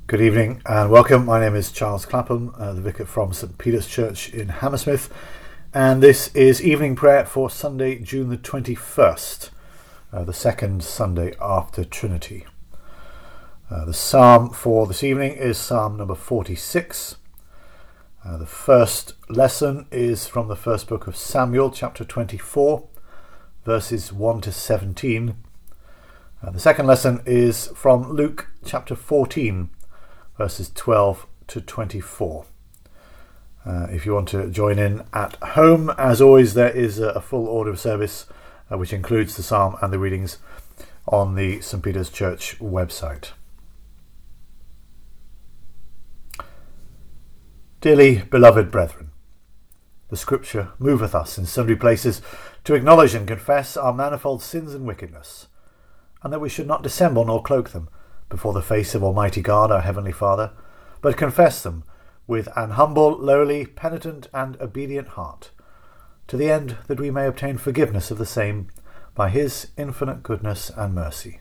Good evening and welcome. My name is Charles Clapham, the vicar from St Peter's Church in Hammersmith, and this is evening prayer for Sunday, June the 21st, the second Sunday after Trinity. The psalm for this evening is Psalm number 46. The first lesson is from the first book of Samuel, chapter 24, verses 1 to 17. The second lesson is from Luke, chapter 14, verses 12 to 24. If you want to join in at home, as always, there is a full order of service which includes the psalm and the readings on the St Peter's Church website. Dearly beloved brethren, the Scripture moveth us in sundry places to acknowledge and confess our manifold sins and wickedness, and that we should not dissemble nor cloak them before the face of Almighty God, our Heavenly Father, but confess them with an humble, lowly, penitent, and obedient heart, to the end that we may obtain forgiveness of the same by His infinite goodness and mercy.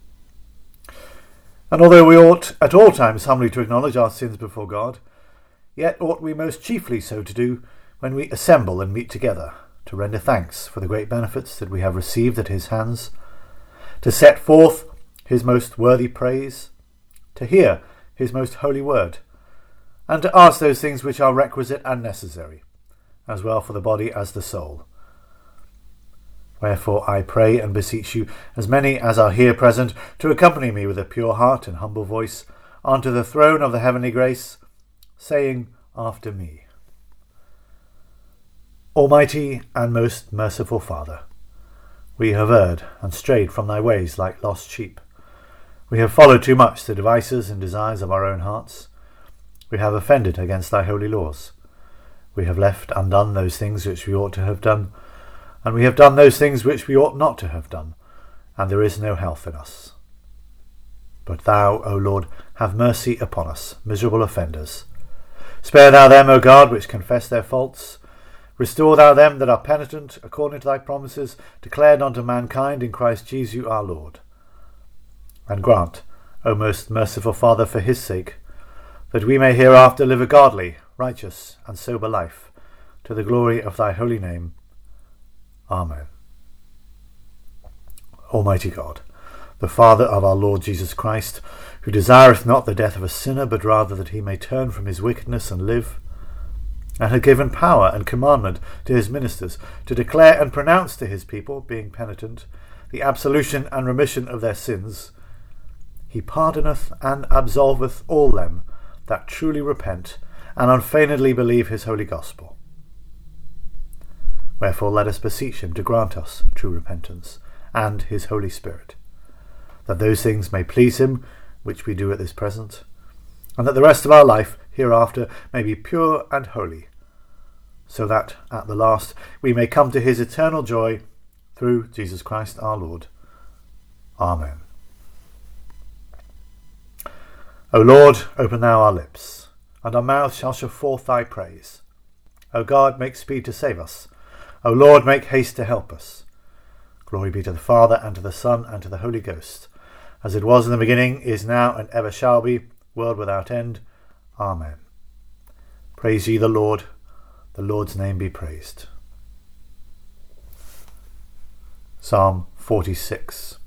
And although we ought at all times humbly to acknowledge our sins before God, yet ought we most chiefly so to do when we assemble and meet together, to render thanks for the great benefits that we have received at His hands, to set forth His most worthy praise, to hear His most holy word, and to ask those things which are requisite and necessary, as well for the body as the soul. Wherefore I pray and beseech you, as many as are here present, to accompany me with a pure heart and humble voice unto the throne of the heavenly grace, saying after me, Almighty and most merciful Father, we have erred and strayed from thy ways like lost sheep. We have followed too much the devices and desires of our own hearts. We have offended against thy holy laws. We have left undone those things which we ought to have done, and we have done those things which we ought not to have done, and there is no health in us. But thou, O Lord, have mercy upon us, miserable offenders. Spare thou them, O God, which confess their faults. Restore thou them that are penitent, according to thy promises, declared unto mankind in Christ Jesus our Lord. And grant, O most merciful Father, for his sake, that we may hereafter live a godly, righteous, and sober life, to the glory of thy holy name. Amen. Almighty God, the Father of our Lord Jesus Christ, who desireth not the death of a sinner, but rather that he may turn from his wickedness and live, and had given power and commandment to his ministers to declare and pronounce to his people, being penitent, the absolution and remission of their sins, he pardoneth and absolveth all them that truly repent and unfeignedly believe his holy gospel. Wherefore let us beseech him to grant us true repentance and his Holy Spirit, that those things may please him which we do at this present, and that the rest of our life hereafter may be pure and holy, so that at the last we may come to his eternal joy through Jesus Christ our Lord. Amen. O Lord, open thou our lips, and our mouth shall show forth thy praise. O God, make speed to save us. O Lord, make haste to help us. Glory be to the Father, and to the Son, and to the Holy Ghost, as it was in the beginning, is now, and ever shall be, world without end. Amen. Praise ye the Lord. The Lord's name be praised. Psalm 46.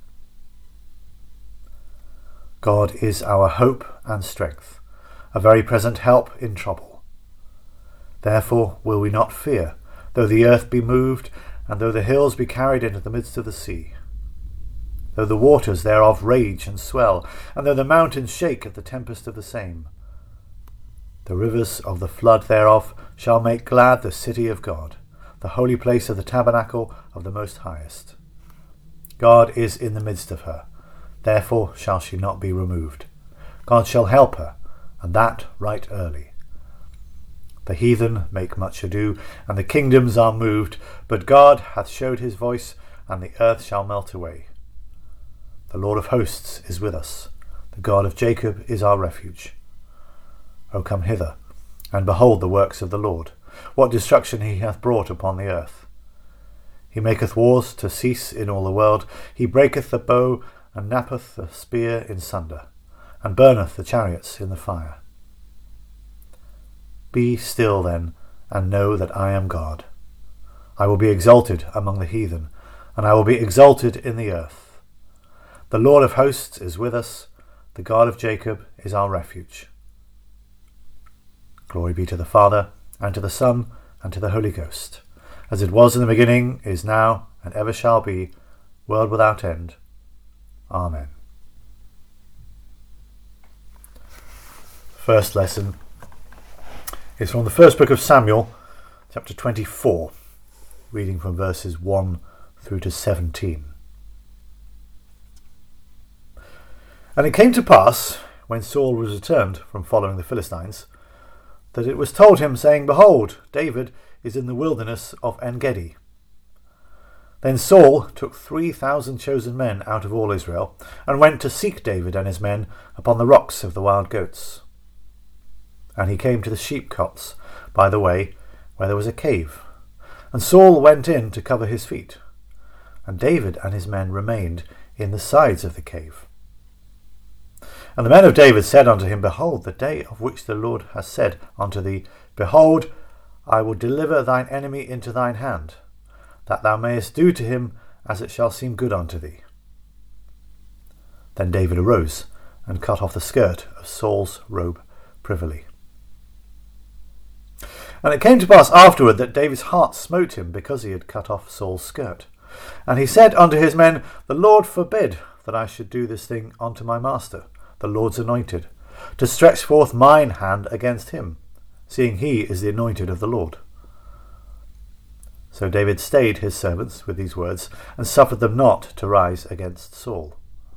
God is our hope and strength, a very present help in trouble. Therefore will we not fear, though the earth be moved, and though the hills be carried into the midst of the sea, though the waters thereof rage and swell, and though the mountains shake at the tempest of the same. The rivers of the flood thereof shall make glad the city of God, the holy place of the tabernacle of the Most Highest. God is in the midst of her, therefore shall she not be removed. God shall help her, and that right early. The heathen make much ado, and the kingdoms are moved, but God hath showed his voice, and the earth shall melt away. The Lord of hosts is with us, the God of Jacob is our refuge. O come hither, and behold the works of the Lord, what destruction he hath brought upon the earth. He maketh wars to cease in all the world, he breaketh the bow, and knappeth the spear in sunder, and burneth the chariots in the fire. Be still then, and know that I am God. I will be exalted among the heathen, and I will be exalted in the earth. The Lord of hosts is with us, the God of Jacob is our refuge. Glory be to the Father, and to the Son, and to the Holy Ghost, as it was in the beginning, is now, and ever shall be, world without end. Amen. First lesson is from the first book of Samuel, chapter 24, reading from verses 1 through to 17. And it came to pass, when Saul was returned from following the Philistines, that it was told him, saying, Behold, David is in the wilderness of En-gedi. Then Saul took 3,000 chosen men out of all Israel, and went to seek David and his men upon the rocks of the wild goats. And he came to the sheepcotes by the way, where there was a cave. And Saul went in to cover his feet, and David and his men remained in the sides of the cave. And the men of David said unto him, Behold, the day of which the Lord has said unto thee, Behold, I will deliver thine enemy into thine hand, that thou mayest do to him as it shall seem good unto thee. Then David arose and cut off the skirt of Saul's robe privily. And it came to pass afterward that David's heart smote him because he had cut off Saul's skirt. And he said unto his men, The Lord forbid that I should do this thing unto my master, the Lord's anointed, to stretch forth mine hand against him, seeing he is the anointed of the Lord. So David stayed his servants with these words, and suffered them not to rise against Saul.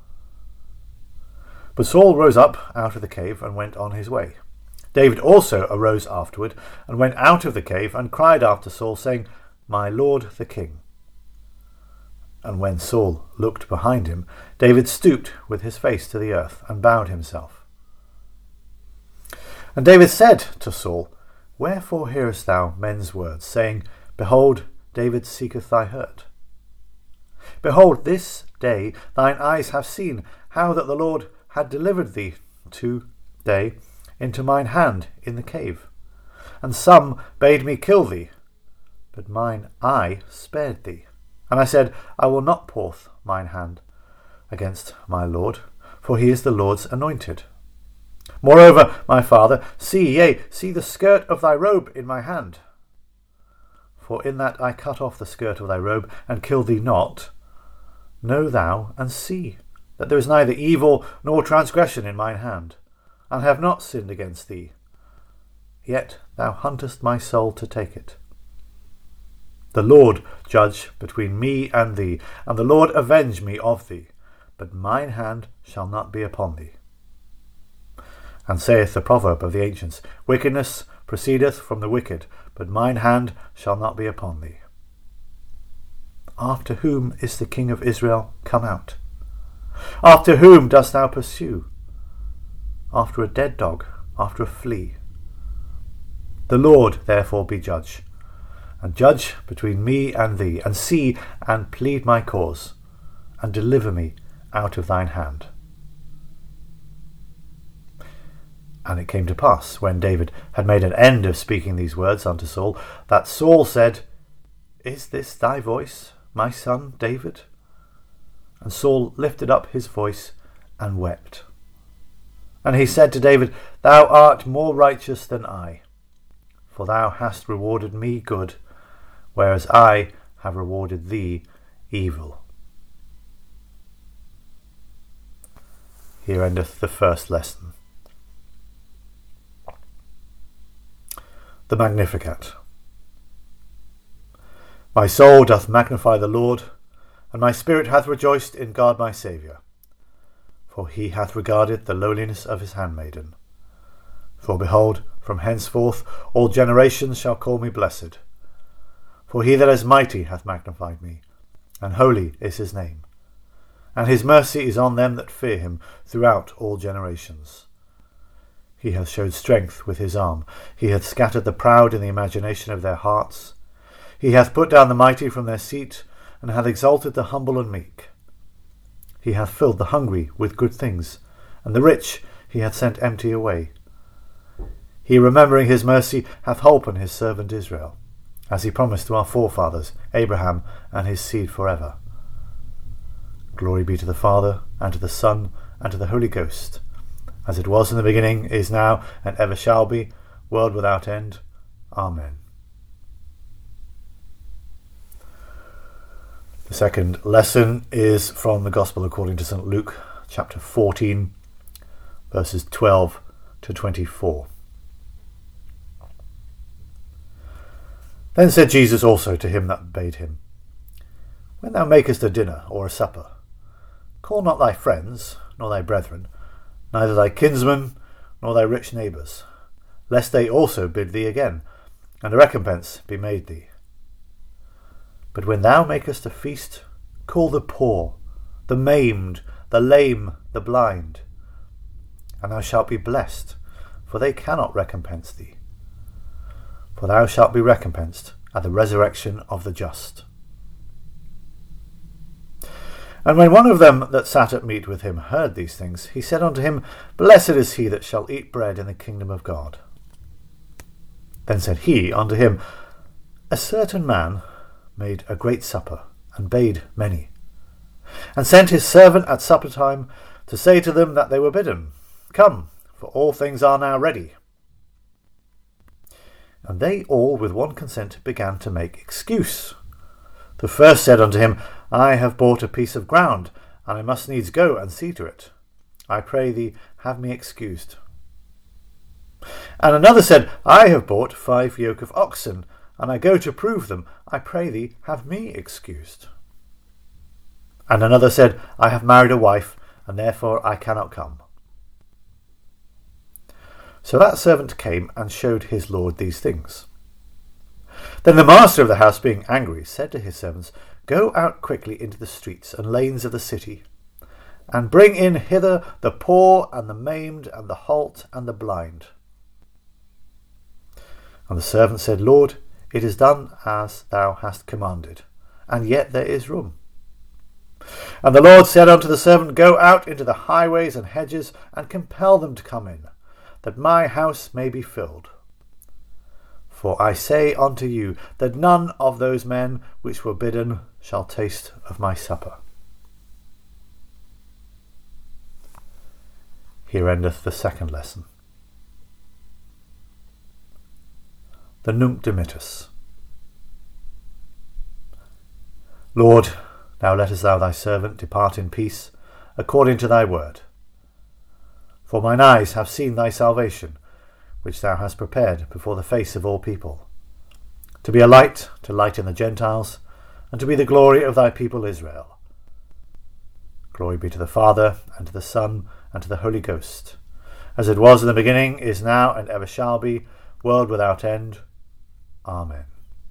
But Saul rose up out of the cave and went on his way. David also arose afterward, and went out of the cave, and cried after Saul, saying, My lord the king. And when Saul looked behind him, David stooped with his face to the earth, and bowed himself. And David said to Saul, Wherefore hearest thou men's words, saying, Behold, David seeketh thy hurt? Behold, this day thine eyes have seen how that the Lord had delivered thee today into mine hand in the cave. And some bade me kill thee, but mine eye spared thee. And I said, I will not pour mine hand against my Lord, for he is the Lord's anointed. Moreover, my father, see the skirt of thy robe in my hand. For in that I cut off the skirt of thy robe, and killed thee not. Know thou, and see, that there is neither evil nor transgression in mine hand, and have not sinned against thee. Yet thou huntest my soul to take it. The Lord judge between me and thee, and the Lord avenge me of thee, but mine hand shall not be upon thee. And saith the proverb of the ancients, Wickedness proceedeth from the wicked, but mine hand shall not be upon thee. After whom is the King of Israel come out? After whom dost thou pursue? After a dead dog, after a flea. The Lord therefore be judge, and judge between me and thee, and see and plead my cause, and deliver me out of thine hand. And it came to pass, when David had made an end of speaking these words unto Saul, that Saul said, Is this thy voice, my son David? And Saul lifted up his voice and wept. And he said to David, Thou art more righteous than I, for thou hast rewarded me good, whereas I have rewarded thee evil. Here endeth the first lesson. The Magnificat. My soul doth magnify the Lord, and my spirit hath rejoiced in God my Saviour. For he hath regarded the lowliness of his handmaiden. For behold, from henceforth all generations shall call me blessed. For he that is mighty hath magnified me, and holy is his name. And his mercy is on them that fear him throughout all generations. He hath showed strength with his arm. He hath scattered the proud in the imagination of their hearts. He hath put down the mighty from their seat, and hath exalted the humble and meek. He hath filled the hungry with good things, and the rich he hath sent empty away. He, remembering his mercy, hath holpen his servant Israel, as he promised to our forefathers, Abraham, and his seed forever. Glory be to the Father, and to the Son, and to the Holy Ghost, as it was in the beginning, is now, and ever shall be, world without end. Amen. The second lesson is from the Gospel according to St. Luke, chapter 14, verses 12 to 24. Then said Jesus also to him that bade him, When thou makest a dinner or a supper, call not thy friends, nor thy brethren, neither thy kinsmen, nor thy rich neighbours, lest they also bid thee again, and a recompense be made thee. But when thou makest a feast, call the poor, the maimed, the lame, the blind, and thou shalt be blessed, for they cannot recompense thee. For thou shalt be recompensed at the resurrection of the just. And when one of them that sat at meat with him heard these things, he said unto him, Blessed is he that shall eat bread in the kingdom of God. Then said he unto him, A certain man made a great supper, and bade many, and sent his servant at supper time to say to them that they were bidden, Come, for all things are now ready. And they all with one consent began to make excuse. The first said unto him, I have bought a piece of ground, and I must needs go and see to it. I pray thee, have me excused. And another said, I have bought 5 yoke of oxen, and I go to prove them. I pray thee, have me excused. And another said, I have married a wife, and therefore I cannot come. So that servant came and showed his lord these things. Then the master of the house, being angry, said to his servants, Go out quickly into the streets and lanes of the city, and bring in hither the poor, and the maimed, and the halt, and the blind. And the servant said, Lord, it is done as thou hast commanded, and yet there is room. And the Lord said unto the servant, Go out into the highways and hedges, and compel them to come in, that my house may be filled. For I say unto you, that none of those men which were bidden shall taste of my supper. Here endeth the second lesson. The Nunc Dimittis. Lord, now lettest thou thy servant depart in peace, according to thy word. For mine eyes have seen thy salvation, which thou hast prepared before the face of all people, to be a light to lighten the Gentiles, and to be the glory of thy people Israel. Glory be to the Father, and to the Son, and to the Holy Ghost, as it was in the beginning, is now, and ever shall be, world without end. Amen.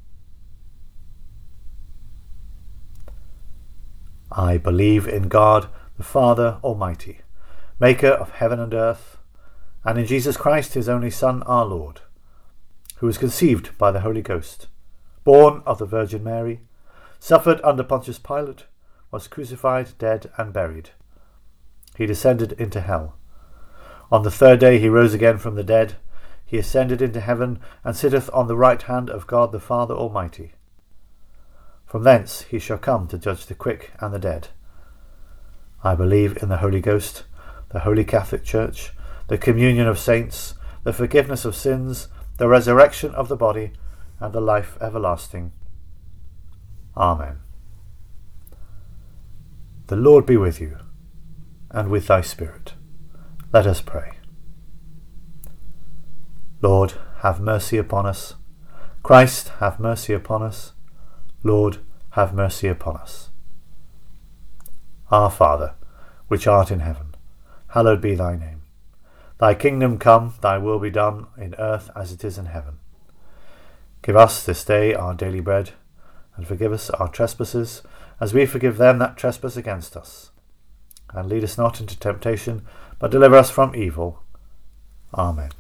I believe in God, the Father Almighty, maker of heaven and earth, and in Jesus Christ, his only Son, our Lord, who was conceived by the Holy Ghost, born of the Virgin Mary, suffered under Pontius Pilate, was crucified, dead, and buried. He descended into hell. On the third day he rose again from the dead. He ascended into heaven, and sitteth on the right hand of God the Father Almighty. From thence he shall come to judge the quick and the dead. I believe in the Holy Ghost, the Holy Catholic Church, the communion of saints, the forgiveness of sins, the resurrection of the body, and the life everlasting. Amen. The Lord be with you, and with thy spirit. Let us pray. Lord, have mercy upon us. Christ, have mercy upon us. Lord, have mercy upon us. Our Father, which art in heaven, hallowed be thy name. Thy kingdom come, thy will be done, in earth as it is in heaven. Give us this day our daily bread, and forgive us our trespasses, as we forgive them that trespass against us. And lead us not into temptation, but deliver us from evil. Amen.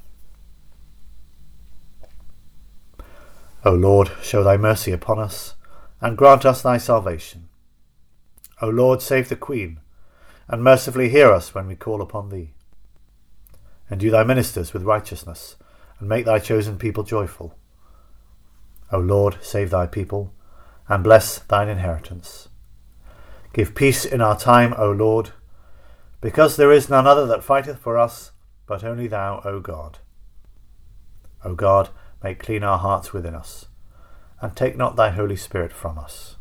O Lord, show thy mercy upon us, and grant us thy salvation. O Lord, save the Queen, and mercifully hear us when we call upon thee. Endue thy ministers with righteousness, and make thy chosen people joyful. O Lord, save thy people, and bless thine inheritance. Give peace in our time, O Lord, because there is none other that fighteth for us, but only thou, O God. O God, make clean our hearts within us, and take not thy Holy Spirit from us.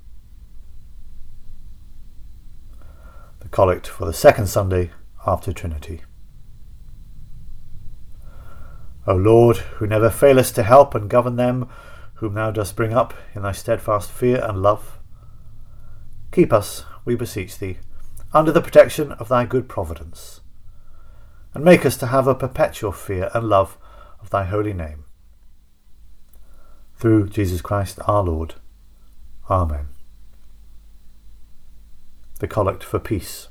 The Collect for the second Sunday after Trinity. O Lord, who never failest to help and govern them whom thou dost bring up in thy steadfast fear and love, keep us, we beseech thee, under the protection of thy good providence, and make us to have a perpetual fear and love of thy holy name. Through Jesus Christ our Lord. Amen. The Collect for Peace.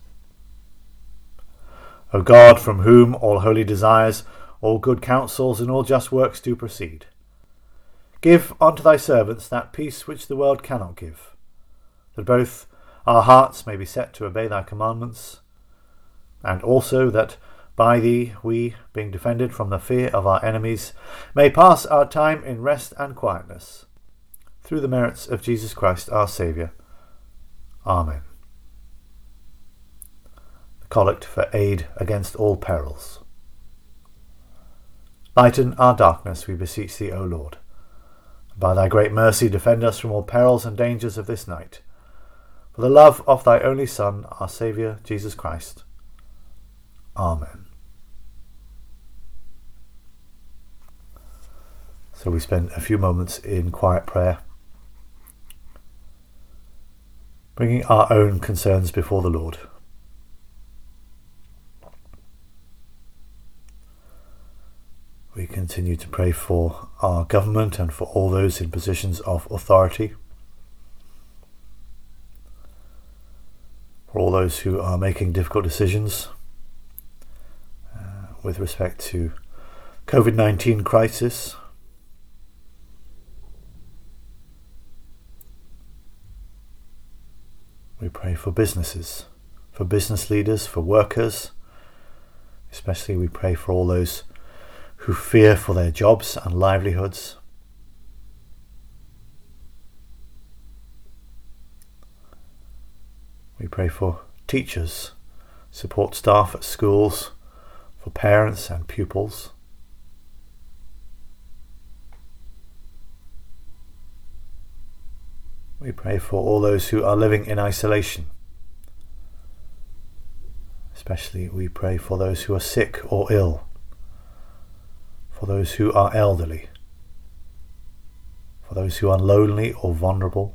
O God, from whom all holy desires, all good counsels, and all just works do proceed, give unto thy servants that peace which the world cannot give, that both our hearts may be set to obey thy commandments, and also that by thee we, being defended from the fear of our enemies, may pass our time in rest and quietness, through the merits of Jesus Christ our Saviour. Amen. The Collect for Aid Against All Perils. Lighten our darkness, we beseech thee, O Lord. By thy great mercy defend us from all perils and dangers of this night, for the love of thy only Son, our Saviour, Jesus Christ. Amen. So we spend a few moments in quiet prayer, bringing our own concerns before the Lord. We continue to pray for our government and for all those in positions of authority, for all those who are making difficult decisions with respect to COVID-19 crisis. We pray for businesses, for business leaders, for workers. Especially we pray for all those who fear for their jobs and livelihoods. We pray for teachers, support staff at schools, for parents and pupils. We pray for all those who are living in isolation. Especially we pray for those who are sick or ill, for those who are elderly, for those who are lonely or vulnerable.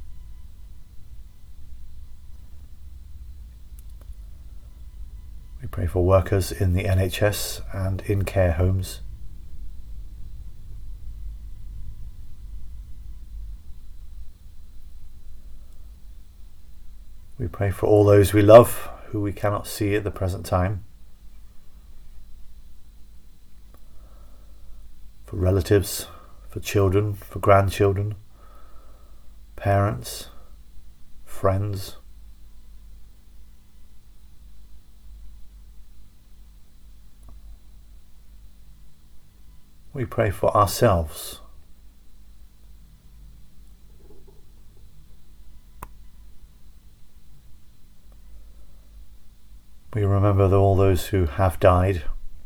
We pray for workers in the NHS and in care homes. We pray for all those we love who we cannot see at the present time. For relatives, for children, for grandchildren, parents, friends. We pray for ourselves. We remember all those who have died,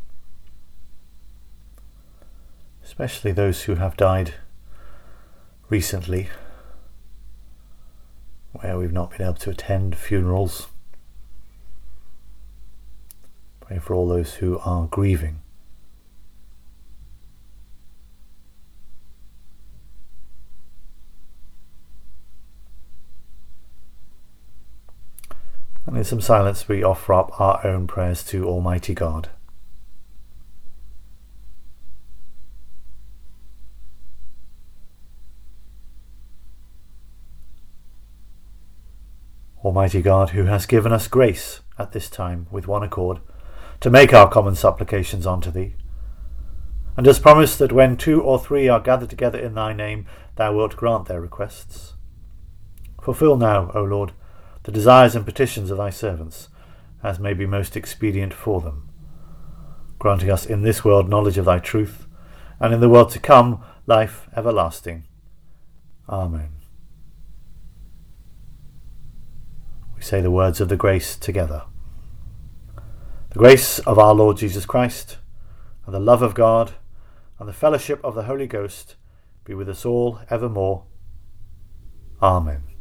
especially those who have died recently, where we've not been able to attend funerals. Pray for all those who are grieving. And in some silence we offer up our own prayers to Almighty God. Almighty God, who has given us grace at this time with one accord to make our common supplications unto thee, and has promised that when 2 or 3 are gathered together in thy name, thou wilt grant their requests. Fulfil now, O Lord, the desires and petitions of thy servants, as may be most expedient for them. granting us in this world knowledge of thy truth, and in the world to come life everlasting. Amen. We say the words of the grace together. The grace of our Lord Jesus Christ, and the love of God, and the fellowship of the Holy Ghost be with us all evermore. Amen.